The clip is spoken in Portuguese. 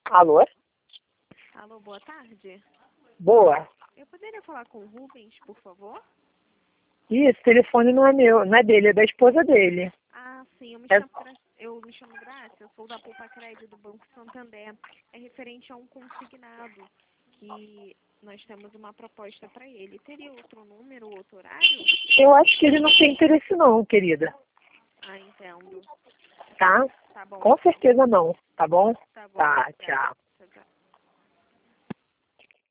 Alô? Alô, boa tarde. Boa. Eu poderia falar com o Rubens, por favor? Ih, esse telefone não é meu, não é dele, é da esposa dele. Ah, sim, É, eu me chamo Graça, eu sou da Poupa Crédito do Banco Santander. É referente a um consignado que nós temos uma proposta para ele. Teria outro número, outro horário? eu acho que ele não tem interesse não, querida. Ah, entendo. Tá? Tá bom, Com certeza não, tá bom? tá bom. Tá, Obrigada. tchau.